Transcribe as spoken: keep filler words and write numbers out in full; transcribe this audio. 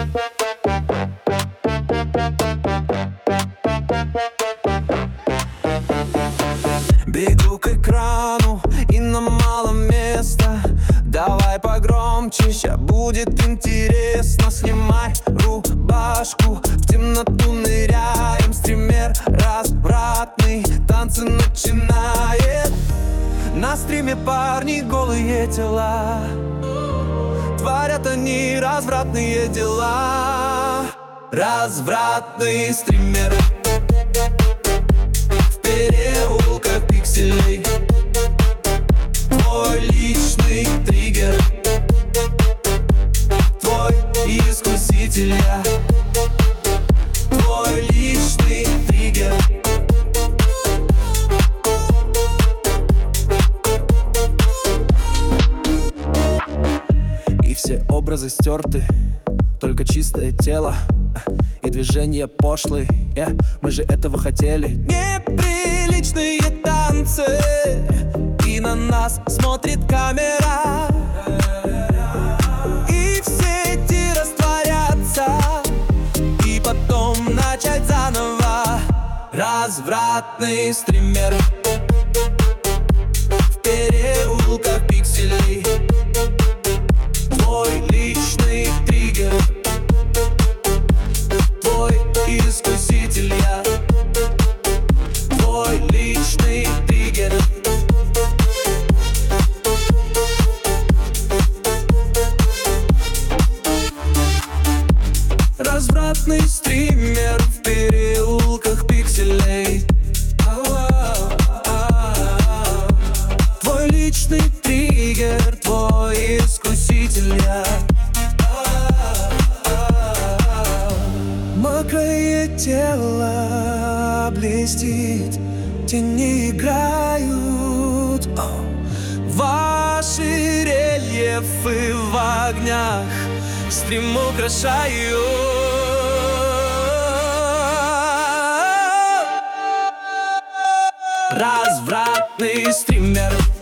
Бегу к экрану, и нам мало места. Давай погромче, ща будет интересно. Снимай рубашку, в темноту ныряем. Стример развратный, танцы начинает. На стриме парни голые тела, творят они развратные дела. Развратные стримеры в переулках пикселей. Твой личный триггер, твой искуситель я. Твой личный триггер. И все образы стерты, только чистое тело и движения пошлые, yeah, мы же этого хотели. Неприличные танцы, и на нас смотрит камера. И в сети растворяться, и потом начать заново. Развратный стример в переулках пикселей. Твой личный триггер, твой искуситель я. Твой личный триггер. Развратный стример в переулках пикселей. Твой личный триггер, твой искуситель я. Мокрое тело блестит, тени играют. Ваши рельефы в огнях стрим украшают. Развратный стример